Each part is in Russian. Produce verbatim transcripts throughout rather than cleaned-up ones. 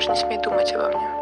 даже не смей думать обо мне.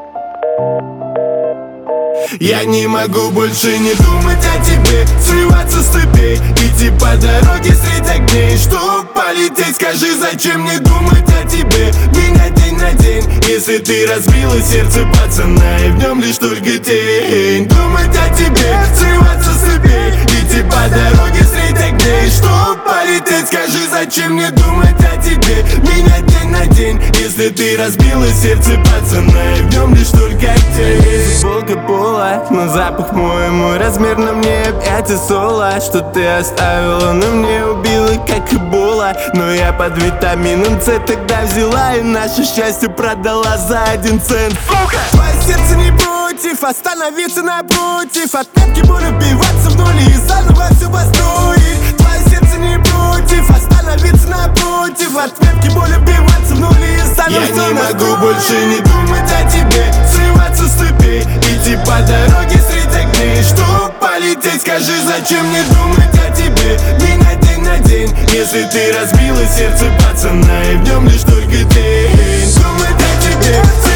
Я не могу больше не думать о тебе, срываться с цепей, идти по дороге средь огней. Чтоб полететь, скажи, зачем мне думать о тебе, менять день на день, если ты разбила сердце пацана, и в нем лишь только тень. Думать о тебе, срываться с цепей, идти по дороге средь огней. Чтоб полететь, скажи, зачем мне думать о тебе, менять день на день, если ты разбила сердце пацана, и в нем лишь только тень. Футболка пола, но запах мой, мой размер на мне опять и соло. Что ты оставила, но мне убила, как эбола. Но я под витамином С тогда взяла и наше счастье продала за один цент. Твое сердце не против остановиться напротив, отметки буду вбиваться в нули и заново все построить. Твое сердце не против остановиться напротив, отметки буду вбиваться в нули и заново все построить. Я не могу больше не думать о тебе, срываться с цепей, идти по дороге средь огней. Чтоб полететь, скажи, зачем мне думать о тебе, менять день на день, если ты разбила сердце пацана, и в нем лишь только тень. Думать о тебе.